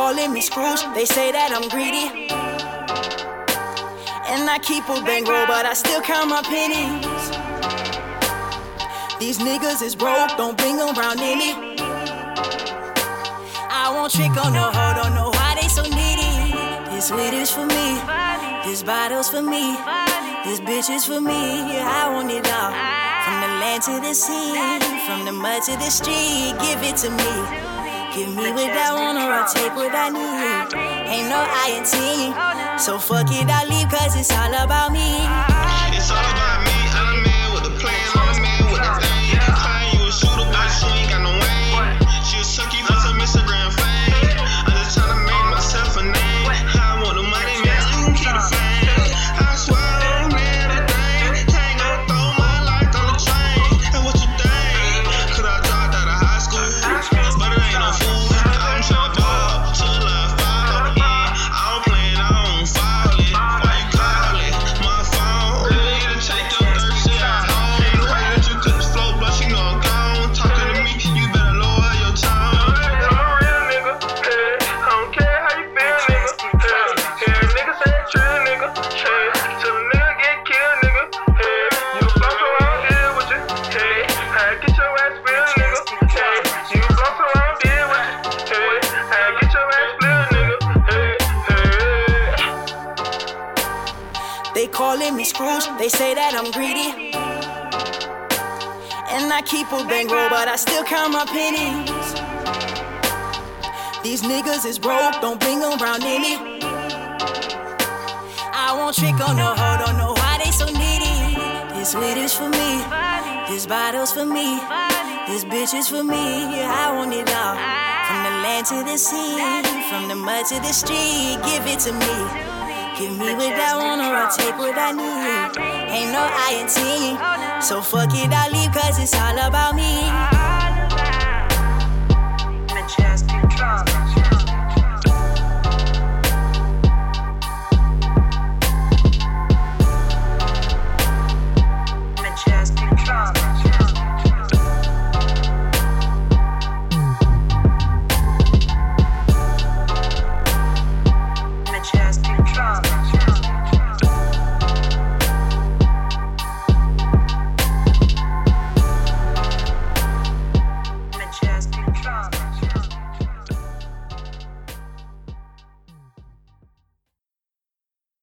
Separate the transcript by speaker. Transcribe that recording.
Speaker 1: calling me Scrooge, they say that I'm greedy. And I keep a bankroll, but I still count my pennies. These niggas is broke, don't bring them round near me. I won't trick on no hoe, don't know why they so needy. This weed is for me, this bottle's for me, this bitch is for me. Yeah, I want it all. From the land to the sea, from the mud to the street, give it to me. Give me what I want or I'll take what I need. Ain't no I in team, so fuck it, I leave cause it's all about me.
Speaker 2: It's all about me, I'm a man with a plan, I'm a man with a thing. Find you a shooter, but she ain't got no aim. She a sucky for some Instagram fame. I'm just tryna make myself a name. I want the money, man, you can keep the fame. I swear on everything, can't go throw my life on the train. And what you think? Could I dropped out of high school, but it ain't no fool. I'm tryna ball till I fall, yeah. I don't plan on falling. Why you calling my phone? You to take your third shit out home. The way that you took the flow, but you know I'm gone. Talking to me, you better lower your tone. I'm a real nigga, hey. I don't care how you feel, nigga, hey. Hear niggas say true, nigga, hey. Till a nigga get killed, nigga, hey. You floss around here with you, hey. I get your ass real, nigga, hey. You floss around here with you, hey. I get your ass real, nigga, hey, hey.
Speaker 1: They calling me Scrooge, they say that I'm greedy. And I keep a bankroll, but I still count my pennies. These niggas is broke, don't bring them round near me. I won't trick on no hoe, don't know why they so needy. This weed is for me, this bottle's for me, this bitch is for me. Yeah, I want it all. From the land to the sea, from the mud to the street, give it to me. Give me what I want or I'll take what I need. Ain't no I in team, so fuck it, I leave cause it's all about me.
Speaker 3: Majestic drama.